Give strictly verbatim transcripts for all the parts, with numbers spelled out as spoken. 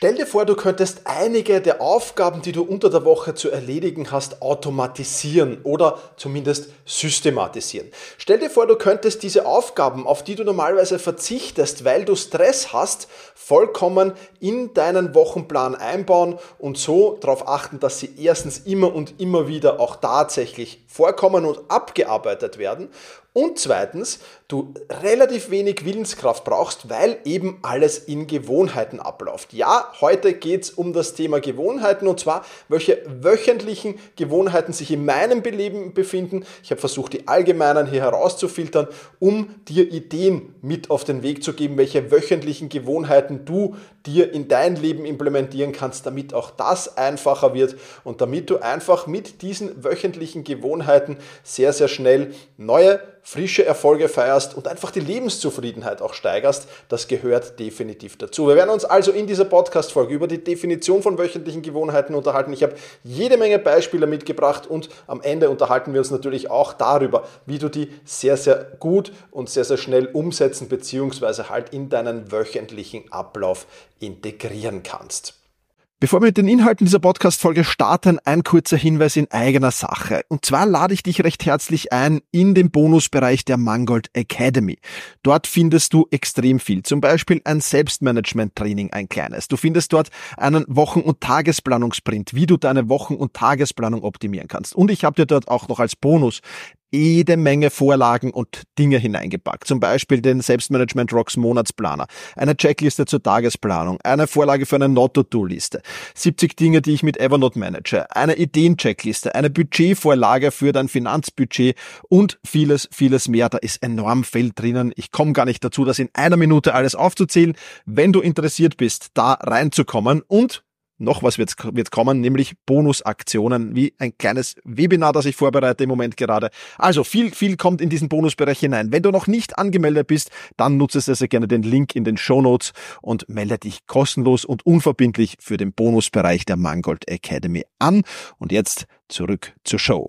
Stell dir vor, du könntest einige der Aufgaben, die du unter der Woche zu erledigen hast, automatisieren oder zumindest systematisieren. Stell dir vor, du könntest diese Aufgaben, auf die du normalerweise verzichtest, weil du Stress hast, vollkommen in deinen Wochenplan einbauen und so darauf achten, dass sie erstens immer und immer wieder auch tatsächlich vorkommen und abgearbeitet werden. Und zweitens, du relativ wenig Willenskraft brauchst, weil eben alles in Gewohnheiten abläuft. Ja, heute geht es um das Thema Gewohnheiten und zwar, welche wöchentlichen Gewohnheiten sich in meinem Leben befinden. Ich habe versucht, die allgemeinen hier herauszufiltern, um dir Ideen mit auf den Weg zu geben, welche wöchentlichen Gewohnheiten du dir in dein Leben implementieren kannst, damit auch das einfacher wird und damit du einfach mit diesen wöchentlichen Gewohnheiten sehr, sehr schnell neue frische Erfolge feierst und einfach die Lebenszufriedenheit auch steigerst, das gehört definitiv dazu. Wir werden uns also in dieser Podcast-Folge über die Definition von wöchentlichen Gewohnheiten unterhalten. Ich habe jede Menge Beispiele mitgebracht und am Ende unterhalten wir uns natürlich auch darüber, wie du die sehr, sehr gut und sehr, sehr schnell umsetzen bzw. halt in deinen wöchentlichen Ablauf integrieren kannst. Bevor wir mit den Inhalten dieser Podcast-Folge starten, ein kurzer Hinweis in eigener Sache. Und zwar lade ich dich recht herzlich ein in den Bonusbereich der Mangold Academy. Dort findest du extrem viel. Zum Beispiel ein Selbstmanagement-Training, ein kleines. Du findest dort einen Wochen- und Tagesplanungsprint, wie du deine Wochen- und Tagesplanung optimieren kannst. Und ich habe dir dort auch noch als Bonus jede Menge Vorlagen und Dinge hineingepackt. Zum Beispiel den Selbstmanagement Rocks Monatsplaner, eine Checkliste zur Tagesplanung, eine Vorlage für eine Not-to-Do-Liste, siebzig Dinge, die ich mit Evernote manage, eine Ideen-Checkliste, eine Budgetvorlage für dein Finanzbudget und vieles, vieles mehr. Da ist enorm viel drinnen. Ich komme gar nicht dazu, das in einer Minute alles aufzuzählen. Wenn du interessiert bist, da reinzukommen und noch was wird, wird kommen, nämlich Bonusaktionen, wie ein kleines Webinar, das ich vorbereite im Moment gerade. Also viel, viel kommt in diesen Bonusbereich hinein. Wenn du noch nicht angemeldet bist, dann nutze sehr, sehr gerne den Link in den Shownotes und melde dich kostenlos und unverbindlich für den Bonusbereich der Mangold Academy an. Und jetzt zurück zur Show.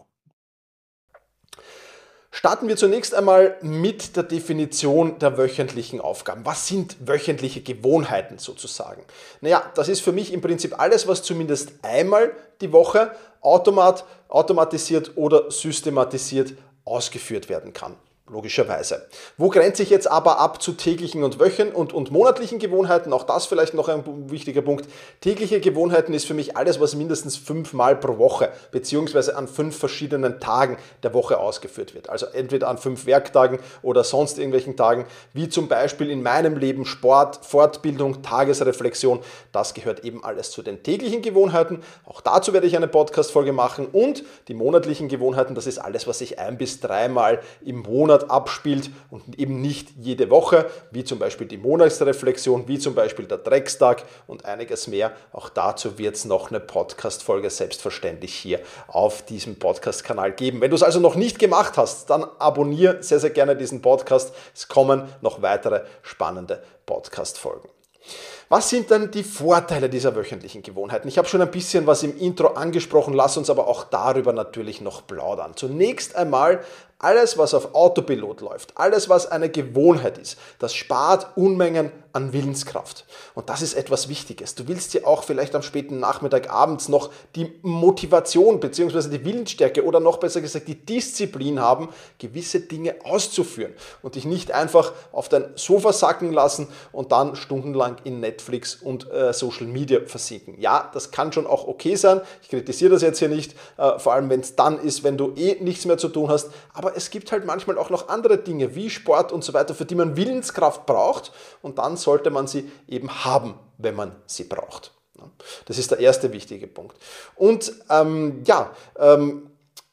Starten wir zunächst einmal mit der Definition der wöchentlichen Aufgaben. Was sind wöchentliche Gewohnheiten sozusagen? Naja, das ist für mich im Prinzip alles, was zumindest einmal die Woche automat, automatisiert oder systematisiert ausgeführt werden kann. Logischerweise. Wo grenze ich jetzt aber ab zu täglichen und wöchen- und, und monatlichen Gewohnheiten? Auch das vielleicht noch ein wichtiger Punkt. Tägliche Gewohnheiten ist für mich alles, was mindestens fünfmal pro Woche beziehungsweise an fünf verschiedenen Tagen der Woche ausgeführt wird. Also entweder an fünf Werktagen oder sonst irgendwelchen Tagen, wie zum Beispiel in meinem Leben Sport, Fortbildung, Tagesreflexion. Das gehört eben alles zu den täglichen Gewohnheiten. Auch dazu werde ich eine Podcast-Folge machen. Und die monatlichen Gewohnheiten, das ist alles, was sich ein- bis dreimal im Monat abspielt und eben nicht jede Woche, wie zum Beispiel die Monatsreflexion, wie zum Beispiel der Dreckstag und einiges mehr. Auch dazu wird es noch eine Podcast-Folge selbstverständlich hier auf diesem Podcast-Kanal geben. Wenn du es also noch nicht gemacht hast, dann abonniere sehr, sehr gerne diesen Podcast. Es kommen noch weitere spannende Podcast-Folgen. Was sind dann die Vorteile dieser wöchentlichen Gewohnheiten? Ich habe schon ein bisschen was im Intro angesprochen, lass uns aber auch darüber natürlich noch plaudern. Zunächst einmal, alles, was auf Autopilot läuft, alles, was eine Gewohnheit ist, das spart Unmengen an Willenskraft. Und das ist etwas Wichtiges. Du willst ja auch vielleicht am späten Nachmittag, abends noch die Motivation bzw. die Willensstärke oder noch besser gesagt die Disziplin haben, gewisse Dinge auszuführen und dich nicht einfach auf dein Sofa sacken lassen und dann stundenlang in Netflix und äh, Social Media versinken. Ja, das kann schon auch okay sein. Ich kritisiere das jetzt hier nicht, äh, vor allem wenn es dann ist, wenn du eh nichts mehr zu tun hast. Aber es gibt halt manchmal auch noch andere Dinge wie Sport und so weiter, für die man Willenskraft braucht und dann sollte man sie eben haben, wenn man sie braucht. Das ist der erste wichtige Punkt. Und ähm, ja, ähm,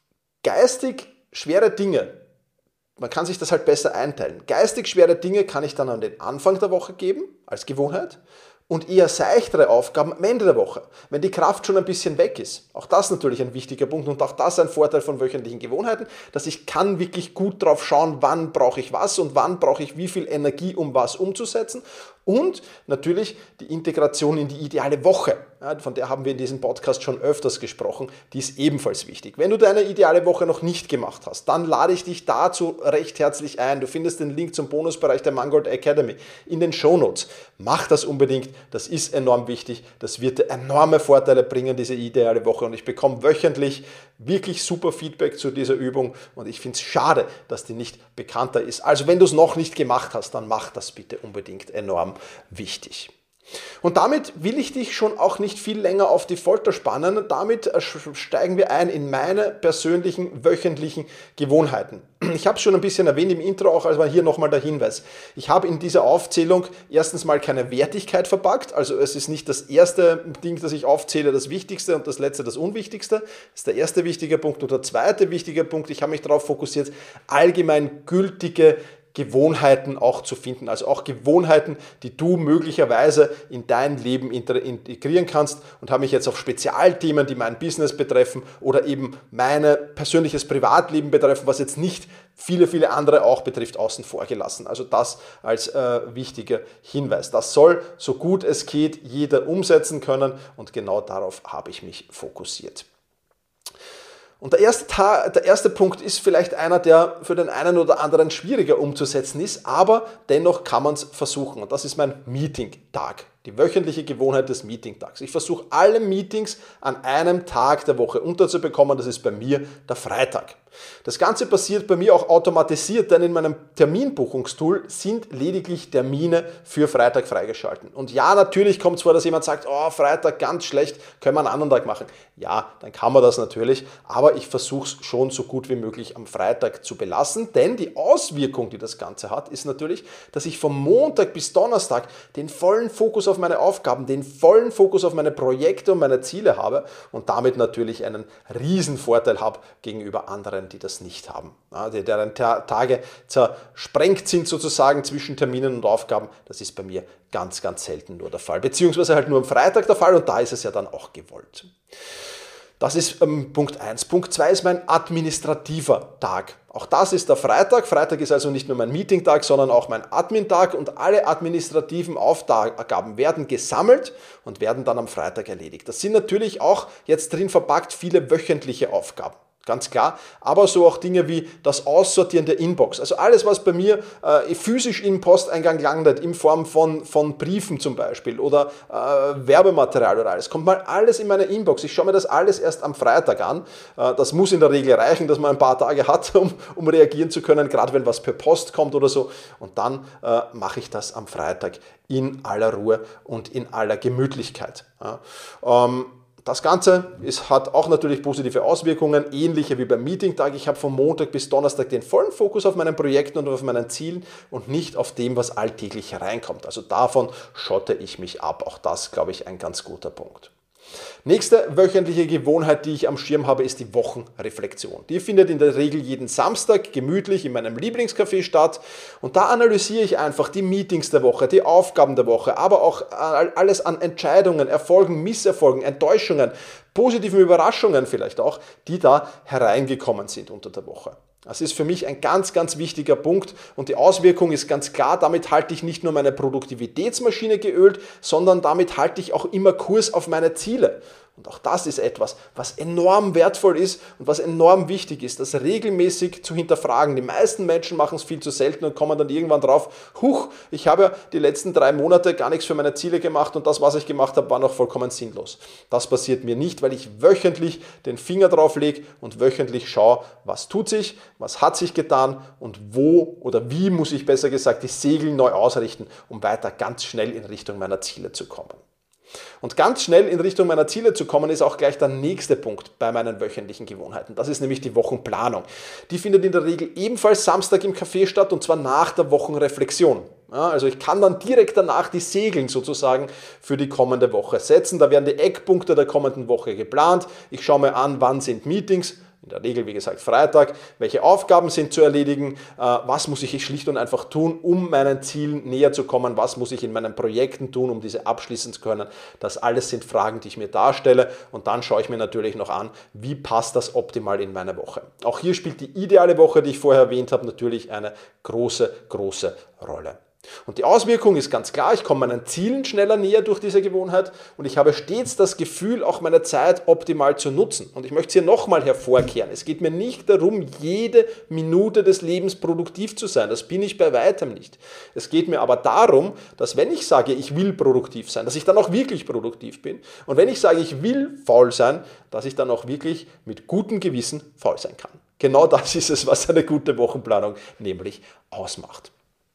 geistig schwere Dinge, man kann sich das halt besser einteilen. Geistig schwere Dinge kann ich dann an den Anfang der Woche geben, als Gewohnheit. Und eher seichtere Aufgaben am Ende der Woche, wenn die Kraft schon ein bisschen weg ist. Auch das natürlich ein wichtiger Punkt und auch das ein Vorteil von wöchentlichen Gewohnheiten, dass ich kann wirklich gut drauf schauen, wann brauche ich was und wann brauche ich wie viel Energie, um was umzusetzen. Und natürlich die Integration in die ideale Woche. Ja, von der haben wir in diesem Podcast schon öfters gesprochen. Die ist ebenfalls wichtig. Wenn du deine ideale Woche noch nicht gemacht hast, dann lade ich dich dazu recht herzlich ein. Du findest den Link zum Bonusbereich der Mangold Academy in den Shownotes. Mach das unbedingt. Das ist enorm wichtig. Das wird dir enorme Vorteile bringen, diese ideale Woche. Und ich bekomme wöchentlich wirklich super Feedback zu dieser Übung. Und ich finde es schade, dass die nicht bekannter ist. Also wenn du es noch nicht gemacht hast, dann mach das bitte unbedingt. Enorm wichtig. Und damit will ich dich schon auch nicht viel länger auf die Folter spannen. Damit steigen wir ein in meine persönlichen wöchentlichen Gewohnheiten. Ich habe es schon ein bisschen erwähnt im Intro auch, also hier nochmal der Hinweis. Ich habe in dieser Aufzählung erstens mal keine Wertigkeit verpackt. Also es ist nicht das erste Ding, das ich aufzähle, das Wichtigste und das letzte das Unwichtigste. Das ist der erste wichtige Punkt. Und der zweite wichtige Punkt, ich habe mich darauf fokussiert, allgemein gültige Gewohnheiten auch zu finden, also auch Gewohnheiten, die du möglicherweise in dein Leben integrieren kannst, und habe mich jetzt auf Spezialthemen, die mein Business betreffen oder eben mein persönliches Privatleben betreffen, was jetzt nicht viele, viele andere auch betrifft, außen vor gelassen. Also das als äh, wichtiger Hinweis. Das soll, so gut es geht, jeder umsetzen können, und genau darauf habe ich mich fokussiert. Und der erste, Ta- der erste Punkt ist vielleicht einer, der für den einen oder anderen schwieriger umzusetzen ist, aber dennoch kann man es versuchen. Und das ist mein Meeting-Tag, die wöchentliche Gewohnheit des Meeting-Tags. Ich versuche alle Meetings an einem Tag der Woche unterzubekommen. Das ist bei mir der Freitag. Das Ganze passiert bei mir auch automatisiert, denn in meinem Terminbuchungstool sind lediglich Termine für Freitag freigeschalten. Und ja, natürlich kommt es vor, dass jemand sagt, oh, Freitag ganz schlecht, können wir einen anderen Tag machen. Ja, dann kann man das natürlich, aber ich versuche es schon so gut wie möglich am Freitag zu belassen, denn die Auswirkung, die das Ganze hat, ist natürlich, dass ich vom Montag bis Donnerstag den vollen Fokus auf meine Aufgaben, den vollen Fokus auf meine Projekte und meine Ziele habe und damit natürlich einen riesen Vorteil habe gegenüber anderen, die das nicht haben, ja, deren Tage zersprengt sind sozusagen zwischen Terminen und Aufgaben. Das ist bei mir ganz, ganz selten nur der Fall, beziehungsweise halt nur am Freitag der Fall, und da ist es ja dann auch gewollt. Das ist ähm, Punkt eins. Punkt zwei ist mein administrativer Tag. Auch das ist der Freitag. Freitag ist also nicht nur mein Meeting-Tag, sondern auch mein Admin-Tag, und alle administrativen Aufgaben werden gesammelt und werden dann am Freitag erledigt. Das sind natürlich auch jetzt drin verpackt viele wöchentliche Aufgaben. Ganz klar, aber so auch Dinge wie das Aussortieren der Inbox. Also alles, was bei mir äh, physisch im Posteingang landet, in Form von, von Briefen zum Beispiel oder äh, Werbematerial oder alles, kommt mal alles in meine Inbox. Ich schaue mir das alles erst am Freitag an. Äh, das muss in der Regel reichen, dass man ein paar Tage hat, um, um reagieren zu können, gerade wenn was per Post kommt oder so. Und dann äh, mache ich das am Freitag in aller Ruhe und in aller Gemütlichkeit. Ja. Ähm, Das Ganze ist, hat auch natürlich positive Auswirkungen, ähnliche wie beim Meeting-Tag. Ich habe von Montag bis Donnerstag den vollen Fokus auf meinen Projekten und auf meinen Zielen und nicht auf dem, was alltäglich hereinkommt. Also davon schotte ich mich ab. Auch das, glaube ich, ein ganz guter Punkt. Nächste wöchentliche Gewohnheit, die ich am Schirm habe, ist die Wochenreflexion. Die findet in der Regel jeden Samstag gemütlich in meinem Lieblingscafé statt, und da analysiere ich einfach die Meetings der Woche, die Aufgaben der Woche, aber auch alles an Entscheidungen, Erfolgen, Misserfolgen, Enttäuschungen, positiven Überraschungen vielleicht auch, die da hereingekommen sind unter der Woche. Das ist für mich ein ganz, ganz wichtiger Punkt, und die Auswirkung ist ganz klar, damit halte ich nicht nur meine Produktivitätsmaschine geölt, sondern damit halte ich auch immer Kurs auf meine Ziele. Und auch das ist etwas, was enorm wertvoll ist und was enorm wichtig ist, das regelmäßig zu hinterfragen. Die meisten Menschen machen es viel zu selten und kommen dann irgendwann drauf, huch, ich habe ja die letzten drei Monate gar nichts für meine Ziele gemacht und das, was ich gemacht habe, war noch vollkommen sinnlos. Das passiert mir nicht, weil ich wöchentlich den Finger drauf lege und wöchentlich schaue, was tut sich, was hat sich getan und wo oder wie, muss ich besser gesagt, die Segel neu ausrichten, um weiter ganz schnell in Richtung meiner Ziele zu kommen. Und ganz schnell in Richtung meiner Ziele zu kommen, ist auch gleich der nächste Punkt bei meinen wöchentlichen Gewohnheiten. Das ist nämlich die Wochenplanung. Die findet in der Regel ebenfalls Samstag im Café statt, und zwar nach der Wochenreflexion. Ja, also ich kann dann direkt danach die Segeln sozusagen für die kommende Woche setzen. Da werden die Eckpunkte der kommenden Woche geplant. Ich schaue mir an, wann sind Meetings. In der Regel, wie gesagt, Freitag. Welche Aufgaben sind zu erledigen? Was muss ich schlicht und einfach tun, um meinen Zielen näher zu kommen? Was muss ich in meinen Projekten tun, um diese abschließen zu können? Das alles sind Fragen, die ich mir darstelle. Und dann schaue ich mir natürlich noch an, wie passt das optimal in meine Woche. Auch hier spielt die ideale Woche, die ich vorher erwähnt habe, natürlich eine große, große Rolle. Und die Auswirkung ist ganz klar, ich komme meinen Zielen schneller näher durch diese Gewohnheit und ich habe stets das Gefühl, auch meine Zeit optimal zu nutzen. Und ich möchte es hier nochmal hervorkehren. Es geht mir nicht darum, jede Minute des Lebens produktiv zu sein. Das bin ich bei weitem nicht. Es geht mir aber darum, dass wenn ich sage, ich will produktiv sein, dass ich dann auch wirklich produktiv bin. Und wenn ich sage, ich will faul sein, dass ich dann auch wirklich mit gutem Gewissen faul sein kann. Genau das ist es, was eine gute Wochenplanung nämlich ausmacht.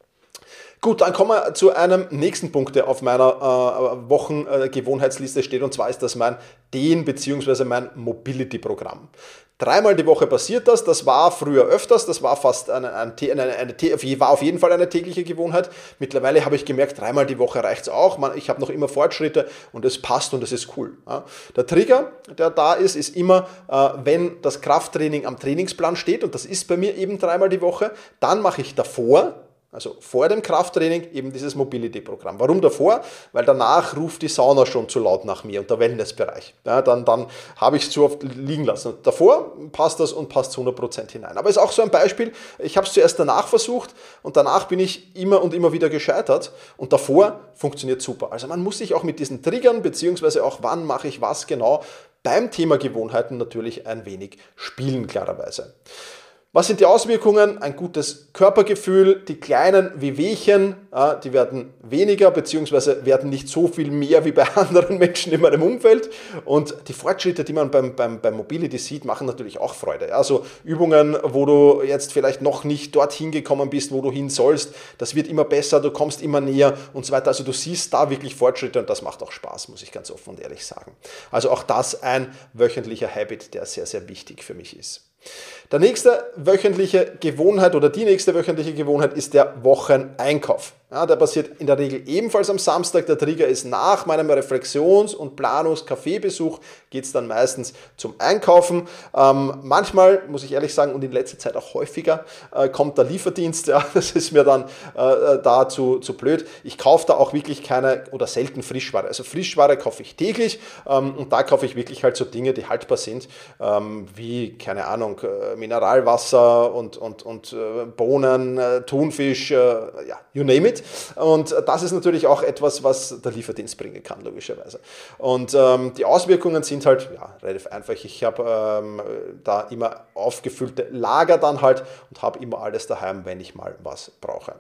Gut, dann kommen wir zu einem nächsten Punkt, der auf meiner äh, Wochengewohnheitsliste steht, und zwar ist das mein Dehn- bzw. mein Mobility-Programm. Dreimal die Woche passiert das, das war früher öfters, das war fast eine, eine, eine, eine, eine, war auf jeden Fall eine tägliche Gewohnheit. Mittlerweile habe ich gemerkt, dreimal die Woche reicht es auch, Man, ich habe noch immer Fortschritte und es passt und es ist cool. Ja. Der Trigger, der da ist, ist immer, äh, wenn das Krafttraining am Trainingsplan steht, und das ist bei mir eben dreimal die Woche, dann mache ich davor, also vor dem Krafttraining, eben dieses Mobility-Programm. Warum davor? Weil danach ruft die Sauna schon zu laut nach mir und der Wellnessbereich. Ja, dann dann habe ich es zu oft liegen lassen. Und davor passt das und passt zu hundert Prozent hinein. Aber es ist auch so ein Beispiel, ich habe es zuerst danach versucht und danach bin ich immer und immer wieder gescheitert und davor funktioniert super. Also man muss sich auch mit diesen Triggern, beziehungsweise auch wann mache ich was genau, beim Thema Gewohnheiten natürlich ein wenig spielen, klarerweise. Was sind die Auswirkungen? Ein gutes Körpergefühl, die kleinen Wehwehchen, die werden weniger bzw. werden nicht so viel mehr wie bei anderen Menschen in meinem Umfeld, und die Fortschritte, die man beim, beim, beim Mobility sieht, machen natürlich auch Freude. Also Übungen, wo du jetzt vielleicht noch nicht dorthin gekommen bist, wo du hin sollst, das wird immer besser, du kommst immer näher und so weiter. Also du siehst da wirklich Fortschritte und das macht auch Spaß, muss ich ganz offen und ehrlich sagen. Also auch das ein wöchentlicher Habit, der sehr, sehr wichtig für mich ist. Der nächste wöchentliche Gewohnheit oder die nächste wöchentliche Gewohnheit ist der Wocheneinkauf. Ja, der passiert in der Regel ebenfalls am Samstag. Der Trigger ist nach meinem Reflexions- und Planungs-Kaffeebesuch, geht es dann meistens zum Einkaufen. Ähm, manchmal, muss ich ehrlich sagen, und in letzter Zeit auch häufiger, äh, kommt der Lieferdienst. Ja, das ist mir dann äh, da zu, zu blöd. Ich kaufe da auch wirklich keine oder selten Frischware. Also Frischware kaufe ich täglich ähm, und da kaufe ich wirklich halt so Dinge, die haltbar sind, ähm, wie, keine Ahnung, äh, Mineralwasser und, und, und äh, Bohnen, äh, Thunfisch, äh, ja, you name it. Und das ist natürlich auch etwas, was der Lieferdienst bringen kann, logischerweise. Und ähm, die Auswirkungen sind halt ja, relativ einfach. Ich habe ähm, da immer aufgefüllte Lager dann halt und habe immer alles daheim, wenn ich mal was brauche.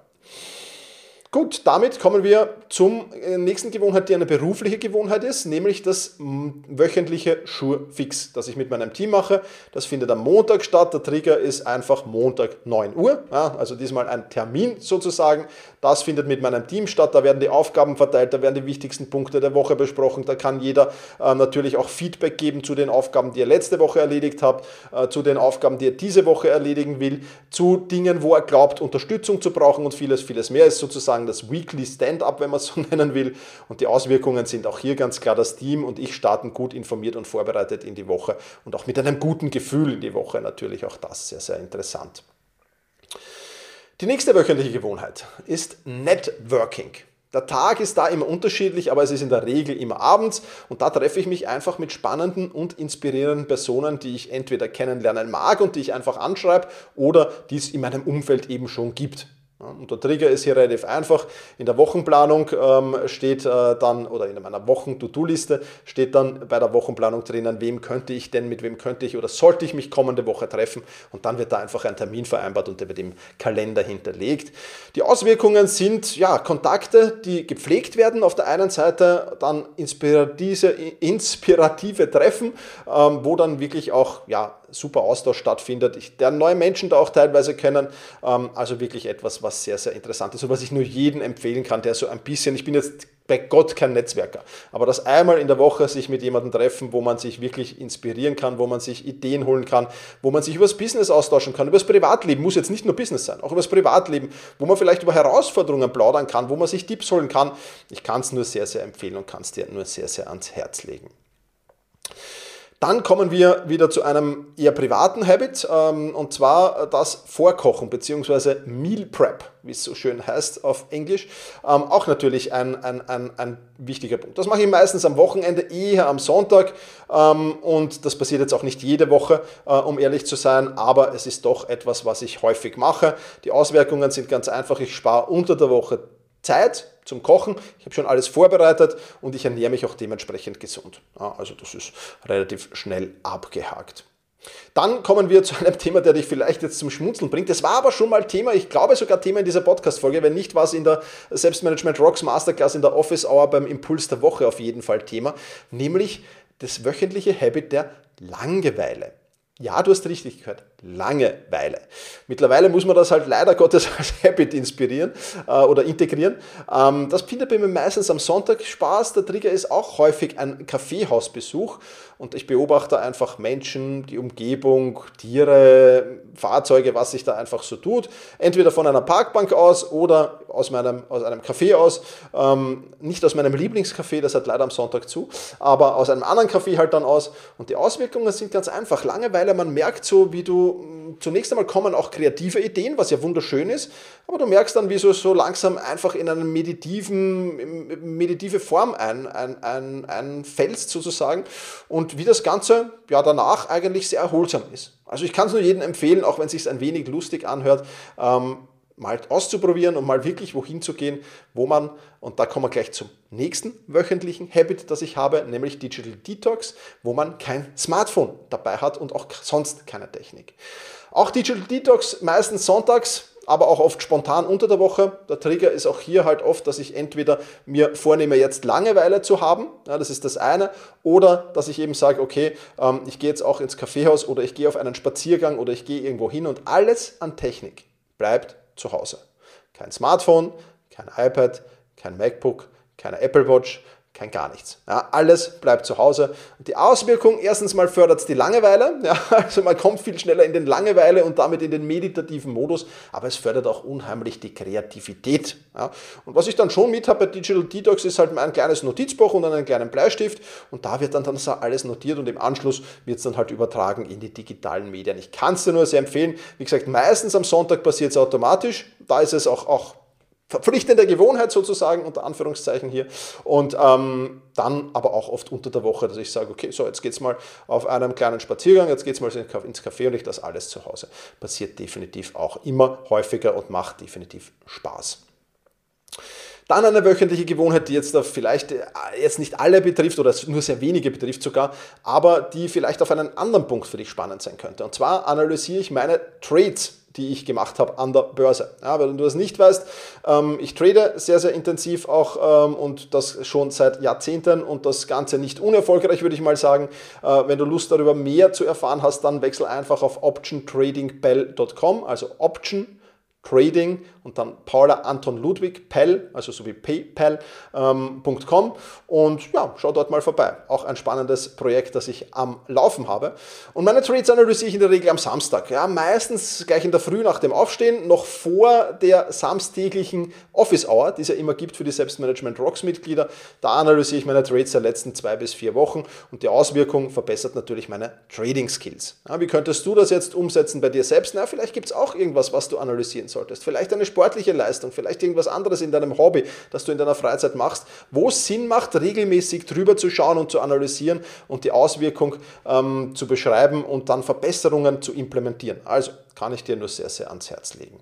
Gut, damit kommen wir zum nächsten Gewohnheit, die eine berufliche Gewohnheit ist, nämlich das wöchentliche Schurfix, das ich mit meinem Team mache. Das findet am Montag statt. Der Trigger ist einfach Montag neun Uhr, ja, also diesmal ein Termin sozusagen. Das findet mit meinem Team statt. Da werden die Aufgaben verteilt, da werden die wichtigsten Punkte der Woche besprochen. Da kann jeder äh, natürlich auch Feedback geben zu den Aufgaben, die er letzte Woche erledigt hat, äh, zu den Aufgaben, die er diese Woche erledigen will, zu Dingen, wo er glaubt, Unterstützung zu brauchen und vieles, vieles mehr ist sozusagen das Weekly Stand-up, wenn man es so nennen will. Und die Auswirkungen sind auch hier ganz klar, das Team und ich starten gut informiert und vorbereitet in die Woche und auch mit einem guten Gefühl in die Woche natürlich. Auch das sehr, sehr interessant. Die nächste wöchentliche Gewohnheit ist Networking. Der Tag ist da immer unterschiedlich, aber es ist in der Regel immer abends und da treffe ich mich einfach mit spannenden und inspirierenden Personen, die ich entweder kennenlernen mag und die ich einfach anschreibe oder die es in meinem Umfeld eben schon gibt. Und der Trigger ist hier relativ einfach. In der Wochenplanung ähm, steht äh, dann, oder in meiner Wochen-To-Do-Liste steht dann bei der Wochenplanung drinnen, wem könnte ich denn, mit wem könnte ich oder sollte ich mich kommende Woche treffen, und dann wird da einfach ein Termin vereinbart und der wird im Kalender hinterlegt. Die Auswirkungen sind ja Kontakte, die gepflegt werden auf der einen Seite, dann inspirative, inspirative Treffen, ähm, wo dann wirklich auch ja, super Austausch stattfindet. Ich lerne neue Menschen da auch teilweise kennen, ähm, also wirklich etwas, was sehr, sehr interessant ist und was ich nur jedem empfehlen kann, der so ein bisschen, ich bin jetzt bei Gott kein Netzwerker, aber das einmal in der Woche sich mit jemandem treffen, wo man sich wirklich inspirieren kann, wo man sich Ideen holen kann, wo man sich über das Business austauschen kann, über das Privatleben, muss jetzt nicht nur Business sein, auch über das Privatleben, wo man vielleicht über Herausforderungen plaudern kann, wo man sich Tipps holen kann. Ich kann es nur sehr, sehr empfehlen und kann es dir nur sehr, sehr ans Herz legen. Dann kommen wir wieder zu einem eher privaten Habit, ähm, und zwar das Vorkochen bzw. Meal Prep, wie es so schön heißt auf Englisch. Ähm, auch natürlich ein, ein, ein, ein wichtiger Punkt. Das mache ich meistens am Wochenende, eher am Sonntag, ähm, und das passiert jetzt auch nicht jede Woche, äh, um ehrlich zu sein, aber es ist doch etwas, was ich häufig mache. Die Auswirkungen sind ganz einfach, ich spare unter der Woche Zeit zum Kochen, ich habe schon alles vorbereitet und ich ernähre mich auch dementsprechend gesund. Ja, also das ist relativ schnell abgehakt. Dann kommen wir zu einem Thema, der dich vielleicht jetzt zum Schmunzeln bringt. Das war aber schon mal Thema, ich glaube sogar Thema in dieser Podcast-Folge. Wenn nicht, war es in der Selbstmanagement Rocks Masterclass in der Office Hour beim Impuls der Woche auf jeden Fall Thema. Nämlich das wöchentliche Habit der Langeweile. Ja, du hast richtig gehört, Langeweile. Mittlerweile muss man das halt leider Gottes als Habit inspirieren äh, oder integrieren. Ähm, das findet bei mir meistens am Sonntag Spaß. Der Trigger ist auch häufig ein Kaffeehausbesuch und ich beobachte einfach Menschen, die Umgebung, Tiere, Fahrzeuge, was sich da einfach so tut. Entweder von einer Parkbank aus oder aus meinem aus einem Café aus. Ähm, nicht aus meinem Lieblingscafé, das hat leider am Sonntag zu, aber aus einem anderen Café halt dann aus. Und die Auswirkungen sind ganz einfach. Langeweile, man merkt so, wie du zunächst einmal kommen auch kreative Ideen, was ja wunderschön ist, aber du merkst dann, wie du so langsam einfach in eine meditiven, meditative Form ein, ein, ein, einfällst sozusagen und wie das Ganze ja danach eigentlich sehr erholsam ist. Also ich kann es nur jedem empfehlen, auch wenn es sich ein wenig lustig anhört, ähm, mal auszuprobieren und mal wirklich wohin zu gehen, wo man, und da kommen wir gleich zum nächsten wöchentlichen Habit, das ich habe, nämlich Digital Detox, wo man kein Smartphone dabei hat und auch sonst keine Technik. Auch Digital Detox meistens sonntags, aber auch oft spontan unter der Woche. Der Trigger ist auch hier halt oft, dass ich entweder mir vornehme, jetzt Langeweile zu haben, ja, das ist das eine, oder dass ich eben sage, okay, ähm, ich gehe jetzt auch ins Kaffeehaus oder ich gehe auf einen Spaziergang oder ich gehe irgendwo hin und alles an Technik bleibt zu Hause. Kein Smartphone, kein iPad, kein MacBook, keine Apple Watch, kein gar nichts. Ja, alles bleibt zu Hause. Und die Auswirkung, erstens mal fördert es die Langeweile. Ja, also man kommt viel schneller in den Langeweile und damit in den meditativen Modus, aber es fördert auch unheimlich die Kreativität. Ja, und was ich dann schon mit habe bei Digital Detox ist halt mein kleines Notizbuch und einen kleinen Bleistift und da wird dann, dann alles notiert und im Anschluss wird es dann halt übertragen in die digitalen Medien. Ich kann es dir nur sehr empfehlen. Wie gesagt, meistens am Sonntag passiert es automatisch. Da ist es auch, auch verpflichtende Gewohnheit sozusagen, unter Anführungszeichen hier. Und ähm, dann aber auch oft unter der Woche, dass ich sage, okay, so jetzt geht's mal auf einem kleinen Spaziergang, jetzt geht's mal ins Café und ich das alles zu Hause. Passiert definitiv auch immer häufiger und macht definitiv Spaß. Dann eine wöchentliche Gewohnheit, die jetzt vielleicht jetzt nicht alle betrifft oder nur sehr wenige betrifft sogar, aber die vielleicht auf einen anderen Punkt für dich spannend sein könnte. Und zwar analysiere ich meine Trades, die ich gemacht habe an der Börse. Ja, wenn du das nicht weißt, ähm, ich trade sehr, sehr intensiv auch ähm, und das schon seit Jahrzehnten und das Ganze nicht unerfolgreich, würde ich mal sagen. Äh, wenn du Lust darüber mehr zu erfahren hast, dann wechsel einfach auf option trading pell punkt com, also Option Trading und dann Paula Anton Ludwig Pell, also so wie PayPal ähm, Punkt com und ja, schau dort mal vorbei. Auch ein spannendes Projekt, das ich am Laufen habe. Und meine Trades analysiere ich in der Regel am Samstag. Ja, meistens gleich in der Früh nach dem Aufstehen, noch vor der samstäglichen Office Hour, die es ja immer gibt für die Selbstmanagement Rocks Mitglieder. Da analysiere ich meine Trades der letzten zwei bis vier Wochen und die Auswirkung verbessert natürlich meine Trading Skills. Ja, wie könntest du das jetzt umsetzen bei dir selbst? Na, vielleicht gibt es auch irgendwas, was du analysieren solltest. Vielleicht eine sportliche Leistung, vielleicht irgendwas anderes in deinem Hobby, das du in deiner Freizeit machst, wo es Sinn macht, regelmäßig drüber zu schauen und zu analysieren und die Auswirkung ähm, zu beschreiben und dann Verbesserungen zu implementieren. Also kann ich dir nur sehr, sehr ans Herz legen.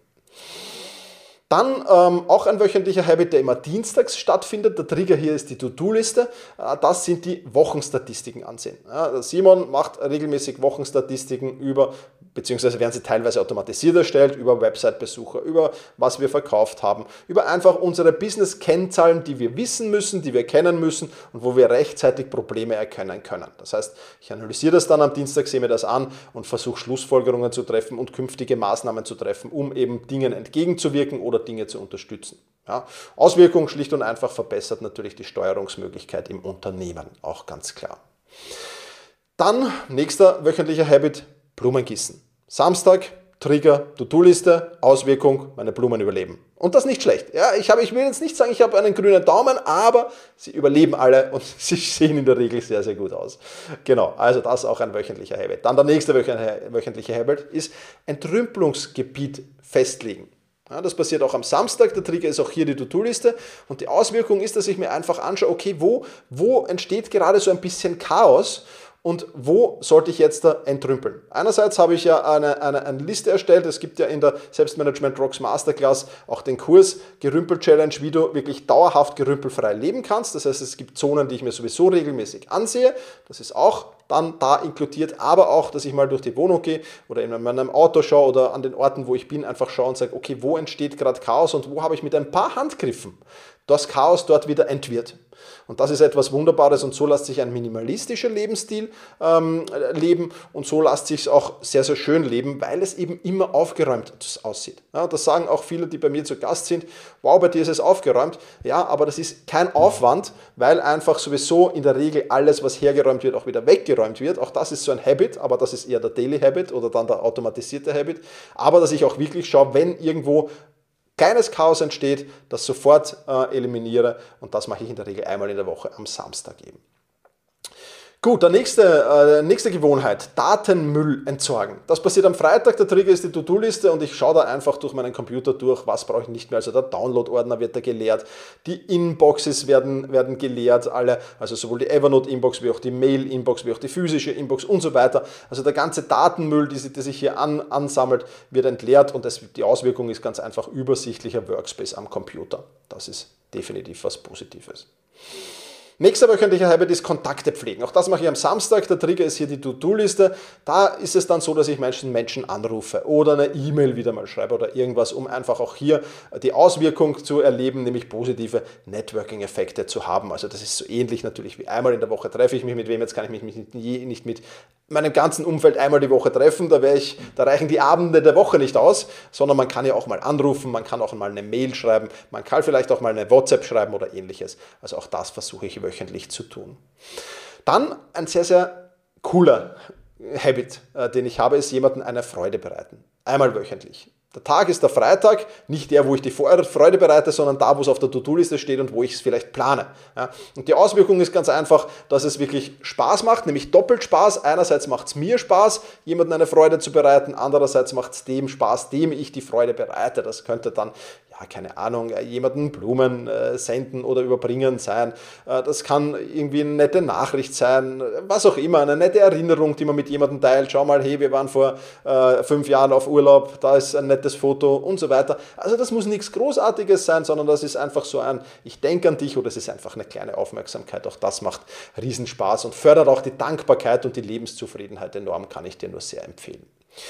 Dann ähm, auch ein wöchentlicher Habit, der immer dienstags stattfindet. Der Trigger hier ist die To-Do-Liste. Äh, das sind die Wochenstatistiken ansehen. Ja, Simon macht regelmäßig Wochenstatistiken über, beziehungsweise werden sie teilweise automatisiert erstellt, über Website-Besucher, über was wir verkauft haben, über einfach unsere Business-Kennzahlen, die wir wissen müssen, die wir kennen müssen und wo wir rechtzeitig Probleme erkennen können. Das heißt, ich analysiere das dann am Dienstag, sehe mir das an und versuche Schlussfolgerungen zu treffen und künftige Maßnahmen zu treffen, um eben Dingen entgegenzuwirken oder Dinge zu unterstützen. Ja, Auswirkung schlicht und einfach verbessert natürlich die Steuerungsmöglichkeit im Unternehmen, auch ganz klar. Dann nächster wöchentlicher Habit, Blumen gießen. Samstag, Trigger, To-Do-Liste, Auswirkung, meine Blumen überleben. Und das nicht schlecht. Ja, ich, habe, ich will jetzt nicht sagen, ich habe einen grünen Daumen, aber sie überleben alle und sie sehen in der Regel sehr, sehr gut aus. Genau, also das ist auch ein wöchentlicher Habit. Dann der nächste wöchentliche Habit ist Entrümpelungsgebiet festlegen. Ja, das passiert auch am Samstag, der Trigger ist auch hier die To-Do-Liste und die Auswirkung ist, dass ich mir einfach anschaue, okay, wo, wo entsteht gerade so ein bisschen Chaos und wo sollte ich jetzt da entrümpeln? Einerseits habe ich ja eine, eine, eine Liste erstellt, es gibt ja in der Selbstmanagement Rocks Masterclass auch den Kurs Gerümpel-Challenge, wie du wirklich dauerhaft gerümpelfrei leben kannst. Das heißt, es gibt Zonen, die ich mir sowieso regelmäßig ansehe, das ist auch dann da inkludiert, aber auch, dass ich mal durch die Wohnung gehe oder in meinem Auto schaue oder an den Orten, wo ich bin, einfach schaue und sage, okay, wo entsteht gerade Chaos und wo habe ich mit ein paar Handgriffen das Chaos dort wieder entwirrt. Und das ist etwas Wunderbares und so lässt sich ein minimalistischer Lebensstil ähm, leben und so lässt sich es auch sehr, sehr schön leben, weil es eben immer aufgeräumt aussieht. Ja, das sagen auch viele, die bei mir zu Gast sind, wow, bei dir ist es aufgeräumt. Ja, aber das ist kein Aufwand, weil einfach sowieso in der Regel alles, was hergeräumt wird, auch wieder weggeräumt wird. Auch das ist so ein Habit, aber das ist eher der Daily Habit oder dann der automatisierte Habit. Aber dass ich auch wirklich schaue, wenn irgendwo kleines Chaos entsteht, das sofort äh, eliminiere und das mache ich in der Regel einmal in der Woche am Samstag eben. Gut, der nächste, äh, nächste Gewohnheit, Datenmüll entsorgen. Das passiert am Freitag, der Trigger ist die To-Do-Liste und ich schaue da einfach durch meinen Computer durch, was brauche ich nicht mehr. Also der Download-Ordner wird da geleert, die Inboxes werden, werden geleert, alle, also sowohl die Evernote-Inbox wie auch die Mail-Inbox, wie auch die physische Inbox und so weiter. Also der ganze Datenmüll, die, die sich hier an, ansammelt, wird entleert und das, die Auswirkung ist ganz einfach übersichtlicher Workspace am Computer. Das ist definitiv was Positives. Nächster wöchentlicher Habit ist Kontakte pflegen. Auch das mache ich am Samstag. Der Trigger ist hier die To-Do-Liste. Da ist es dann so, dass ich Menschen, Menschen anrufe oder eine E-Mail wieder mal schreibe oder irgendwas, um einfach auch hier die Auswirkung zu erleben, nämlich positive Networking-Effekte zu haben. Also das ist so ähnlich natürlich wie einmal in der Woche treffe ich mich mit wem. Jetzt kann ich mich nicht mit meinem ganzen Umfeld einmal die Woche treffen. Da, wäre ich, da reichen die Abende der Woche nicht aus, sondern man kann ja auch mal anrufen, man kann auch mal eine Mail schreiben, man kann vielleicht auch mal eine WhatsApp schreiben oder ähnliches. Also auch das versuche ich wöchentlich zu tun. Dann ein sehr, sehr cooler Habit, äh, den ich habe, ist jemandem eine Freude bereiten. Einmal wöchentlich. Der Tag ist der Freitag, nicht der, wo ich die Freude bereite, sondern da, wo es auf der To-Do-Liste steht und wo ich es vielleicht plane. Ja, und die Auswirkung ist ganz einfach, dass es wirklich Spaß macht, nämlich doppelt Spaß. Einerseits macht es mir Spaß, jemandem eine Freude zu bereiten, andererseits macht es dem Spaß, dem ich die Freude bereite. Das könnte dann, ja, keine Ahnung, jemanden Blumen äh, senden oder überbringen sein. Äh, das kann irgendwie eine nette Nachricht sein, was auch immer, eine nette Erinnerung, die man mit jemandem teilt. Schau mal, hey, wir waren vor äh, fünf Jahren auf Urlaub, da ist ein nettes Foto und so weiter. Also das muss nichts Großartiges sein, sondern das ist einfach so ein, ich denke an dich oder es ist einfach eine kleine Aufmerksamkeit. Auch das macht Riesenspaß und fördert auch die Dankbarkeit und die Lebenszufriedenheit enorm, kann ich dir nur sehr empfehlen.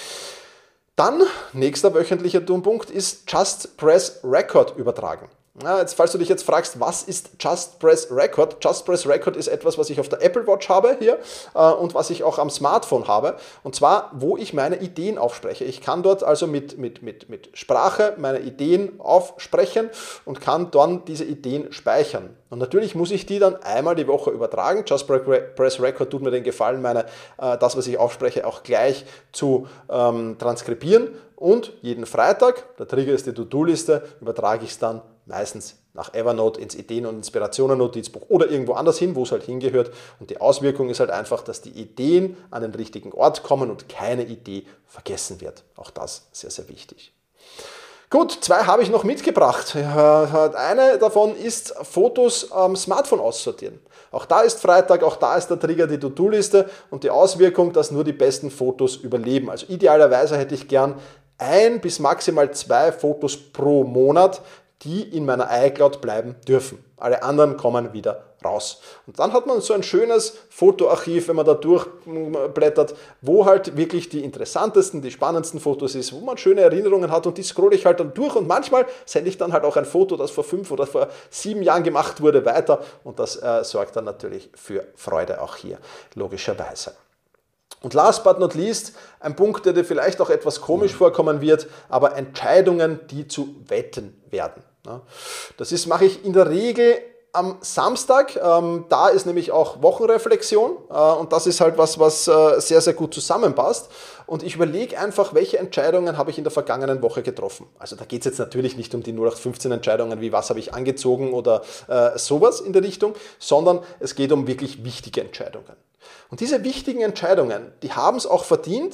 Dann, nächster wöchentlicher Turnpunkt ist Just Press Record übertragen. Ja, jetzt, falls du dich jetzt fragst, was ist Just Press Record? Just Press Record ist etwas, was ich auf der Apple Watch habe hier äh, und was ich auch am Smartphone habe. Und zwar, wo ich meine Ideen aufspreche. Ich kann dort also mit, mit, mit, mit Sprache meine Ideen aufsprechen und kann dann diese Ideen speichern. Und natürlich muss ich die dann einmal die Woche übertragen. Just Press Record tut mir den Gefallen, meine, äh, das, was ich aufspreche, auch gleich zu ähm, transkribieren. Und jeden Freitag, der Trigger ist die To-Do-Liste, übertrage ich es dann meistens nach Evernote ins Ideen- und Inspirationen-Notizbuch oder irgendwo anders hin, wo es halt hingehört. Und die Auswirkung ist halt einfach, dass die Ideen an den richtigen Ort kommen und keine Idee vergessen wird. Auch das sehr, sehr wichtig. Gut, zwei habe ich noch mitgebracht. Eine davon ist Fotos am Smartphone aussortieren. Auch da ist Freitag, auch da ist der Trigger die To-Do-Liste und die Auswirkung, dass nur die besten Fotos überleben. Also idealerweise hätte ich gern ein bis maximal zwei Fotos pro Monat, die in meiner iCloud bleiben dürfen. Alle anderen kommen wieder raus. Und dann hat man so ein schönes Fotoarchiv, wenn man da durchblättert, wo halt wirklich die interessantesten, die spannendsten Fotos ist, wo man schöne Erinnerungen hat und die scrolle ich halt dann durch und manchmal sende ich dann halt auch ein Foto, das vor fünf oder vor sieben Jahren gemacht wurde, weiter und das äh, sorgt dann natürlich für Freude auch hier, logischerweise. Und last but not least, ein Punkt, der dir vielleicht auch etwas komisch vorkommen wird, aber Entscheidungen, die zu Wetten werden. Das ist, mache ich in der Regel am Samstag, ähm, da ist nämlich auch Wochenreflexion äh, und das ist halt was, was äh, sehr, sehr gut zusammenpasst und ich überlege einfach, welche Entscheidungen habe ich in der vergangenen Woche getroffen. Also da geht es jetzt natürlich nicht um die null acht fünfzehn Entscheidungen, wie was habe ich angezogen oder äh, sowas in der Richtung, sondern es geht um wirklich wichtige Entscheidungen. Und diese wichtigen Entscheidungen, die haben es auch verdient,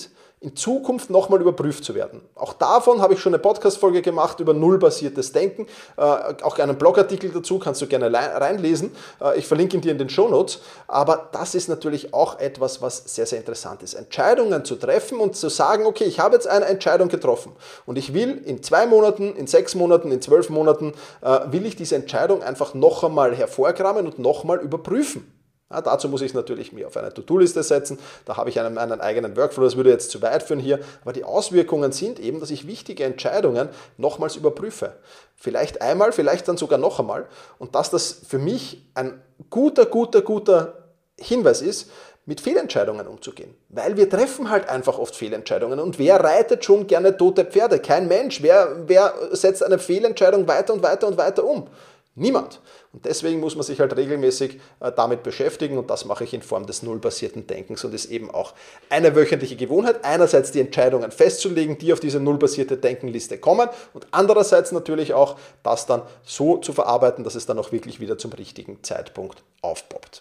in Zukunft nochmal überprüft zu werden. Auch davon habe ich schon eine Podcast-Folge gemacht über nullbasiertes Denken. Äh, auch einen Blogartikel dazu kannst du gerne reinlesen. Äh, ich verlinke ihn dir in den Shownotes. Aber das ist natürlich auch etwas, was sehr, sehr interessant ist. Entscheidungen zu treffen und zu sagen, okay, ich habe jetzt eine Entscheidung getroffen und ich will in zwei Monaten, in sechs Monaten, in zwölf Monaten, äh, will ich diese Entscheidung einfach noch einmal hervorkramen und noch einmal überprüfen. Ja, dazu muss ich natürlich mir auf eine To-Do-Liste setzen, da habe ich einen, einen eigenen Workflow, das würde jetzt zu weit führen hier, aber die Auswirkungen sind eben, dass ich wichtige Entscheidungen nochmals überprüfe. Vielleicht einmal, vielleicht dann sogar noch einmal und dass das für mich ein guter, guter, guter Hinweis ist, mit Fehlentscheidungen umzugehen. Weil wir treffen halt einfach oft Fehlentscheidungen und wer reitet schon gerne tote Pferde? Kein Mensch. Wer, wer setzt eine Fehlentscheidung weiter und weiter und weiter um? Niemand. Und deswegen muss man sich halt regelmäßig äh, damit beschäftigen und das mache ich in Form des nullbasierten Denkens und ist eben auch eine wöchentliche Gewohnheit. Einerseits die Entscheidungen festzulegen, die auf diese nullbasierte Denkenliste kommen und andererseits natürlich auch das dann so zu verarbeiten, dass es dann auch wirklich wieder zum richtigen Zeitpunkt aufpoppt.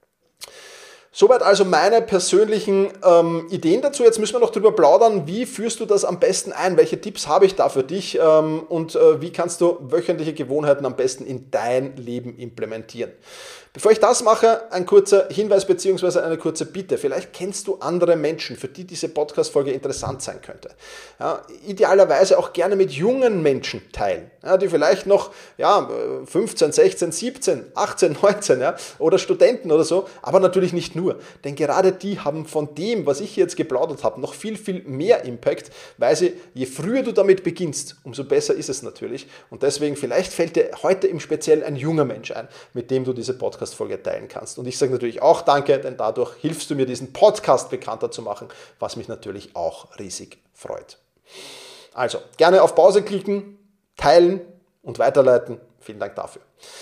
Soweit also meine persönlichen ähm, Ideen dazu. Jetzt müssen wir noch drüber plaudern, wie führst du das am besten ein? Welche Tipps habe ich da für dich? Ähm, und äh, wie kannst du wöchentliche Gewohnheiten am besten in dein Leben implementieren? Bevor ich das mache, ein kurzer Hinweis bzw. eine kurze Bitte. Vielleicht kennst du andere Menschen, für die diese Podcast-Folge interessant sein könnte. Ja, idealerweise auch gerne mit jungen Menschen teilen, ja, die vielleicht noch ja, fünfzehn, sechzehn, siebzehn, achtzehn, neunzehn ja, oder Studenten oder so, aber natürlich nicht nur. Denn gerade die haben von dem, was ich jetzt geplaudert habe, noch viel, viel mehr Impact, weil sie, je früher du damit beginnst, umso besser ist es natürlich. Und deswegen, vielleicht fällt dir heute im Speziellen ein junger Mensch ein, mit dem du diese Podcast Folge teilen kannst. Und ich sage natürlich auch Danke, denn dadurch hilfst du mir, diesen Podcast bekannter zu machen, was mich natürlich auch riesig freut. Also, gerne auf Pause klicken, teilen und weiterleiten. Vielen Dank dafür.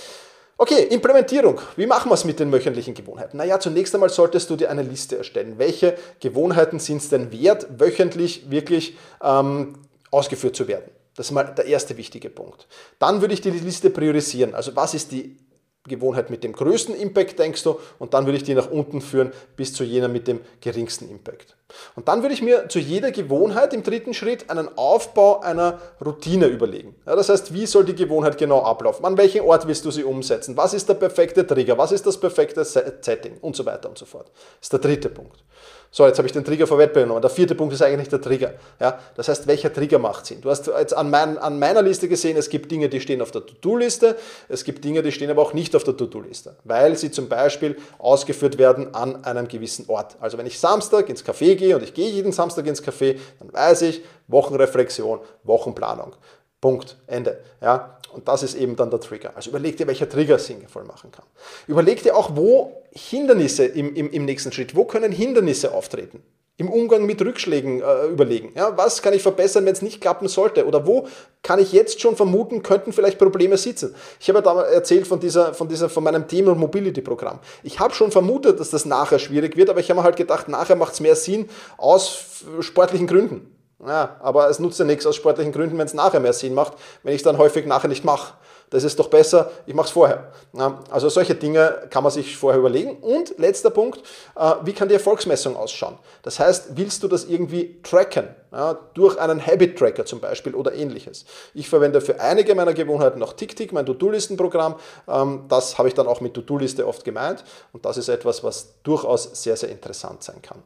Okay, Implementierung. Wie machen wir es mit den wöchentlichen Gewohnheiten? Naja, zunächst einmal solltest du dir eine Liste erstellen. Welche Gewohnheiten sind es denn wert, wöchentlich wirklich ähm, ausgeführt zu werden? Das ist mal der erste wichtige Punkt. Dann würde ich die Liste priorisieren. Also was ist die Gewohnheit mit dem größten Impact, denkst du, und dann würde ich die nach unten führen bis zu jener mit dem geringsten Impact. Und dann würde ich mir zu jeder Gewohnheit im dritten Schritt einen Aufbau einer Routine überlegen. Ja, das heißt, wie soll die Gewohnheit genau ablaufen? An welchen Ort willst du sie umsetzen? Was ist der perfekte Trigger? Was ist das perfekte Setting? Und so weiter und so fort. Das ist der dritte Punkt. So, jetzt habe ich den Trigger vorweggenommen. Der vierte Punkt ist eigentlich der Trigger. Ja, das heißt, welcher Trigger macht Sinn? Du hast jetzt an, mein, an meiner Liste gesehen, es gibt Dinge, die stehen auf der To-Do-Liste, es gibt Dinge, die stehen aber auch nicht auf der To-Do-Liste, weil sie zum Beispiel ausgeführt werden an einem gewissen Ort. Also wenn ich Samstag ins Café gehe und ich gehe jeden Samstag ins Café, dann weiß ich, Wochenreflexion, Wochenplanung. Punkt, Ende. Ja, und das ist eben dann der Trigger. Also überleg dir, welcher Trigger sinnvoll machen kann. Überleg dir auch, wo Hindernisse im, im, im nächsten Schritt, wo können Hindernisse auftreten? Im Umgang mit Rückschlägen äh, überlegen. Ja, was kann ich verbessern, wenn es nicht klappen sollte? Oder wo kann ich jetzt schon vermuten, könnten vielleicht Probleme sitzen? Ich habe ja da erzählt von, dieser, von, dieser, von meinem Thema Mobility-Programm. Ich habe schon vermutet, dass das nachher schwierig wird, aber ich habe mir halt gedacht, nachher macht es mehr Sinn aus sportlichen Gründen. Ja, aber es nutzt ja nichts aus sportlichen Gründen, wenn es nachher mehr Sinn macht, wenn ich es dann häufig nachher nicht mache. Das ist doch besser, ich mache es vorher. Ja, also solche Dinge kann man sich vorher überlegen. Und letzter Punkt, äh, wie kann die Erfolgsmessung ausschauen? Das heißt, willst du das irgendwie tracken? Ja, durch einen Habit-Tracker zum Beispiel oder ähnliches. Ich verwende für einige meiner Gewohnheiten noch TickTick, mein To-Do-Listen-Programm. Ähm, das habe ich dann auch mit To-Do-Liste oft gemeint. Und das ist etwas, was durchaus sehr, sehr interessant sein kann.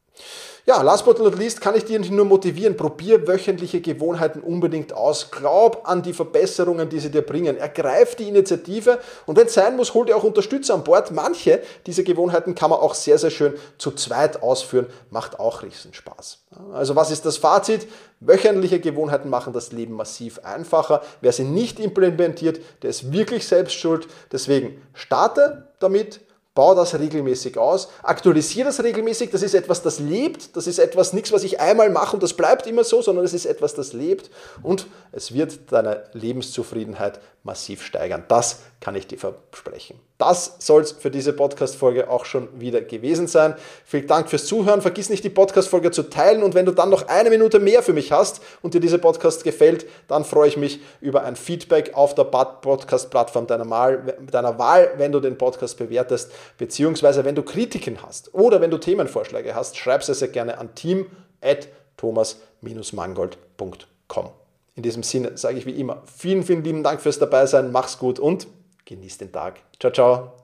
Ja, last but not least kann ich dir nur motivieren, probier wöchentliche Gewohnheiten unbedingt aus, glaub an die Verbesserungen, die sie dir bringen, ergreif die Initiative und wenn es sein muss, hol dir auch Unterstützer an Bord. Manche dieser Gewohnheiten kann man auch sehr, sehr schön zu zweit ausführen, macht auch riesen Spaß. Also was ist das Fazit? Wöchentliche Gewohnheiten machen das Leben massiv einfacher. Wer sie nicht implementiert, der ist wirklich selbst schuld. Deswegen starte damit. Bau das regelmäßig aus, aktualisiere das regelmäßig, das ist etwas, das lebt, das ist etwas, nichts, was ich einmal mache und das bleibt immer so, sondern es ist etwas, das lebt und es wird deine Lebenszufriedenheit massiv steigern. Das kann ich dir versprechen. Das soll es für diese Podcast-Folge auch schon wieder gewesen sein. Vielen Dank fürs Zuhören. Vergiss nicht, die Podcast-Folge zu teilen und wenn du dann noch eine Minute mehr für mich hast und dir dieser Podcast gefällt, dann freue ich mich über ein Feedback auf der Podcast-Plattform deiner Wahl, wenn du den Podcast bewertest, beziehungsweise wenn du Kritiken hast oder wenn du Themenvorschläge hast, schreib sie sehr gerne an team at thomas mangold punkt com. In diesem Sinne sage ich wie immer vielen, vielen lieben Dank fürs Dabeisein, mach's gut und genieß den Tag. Ciao, ciao.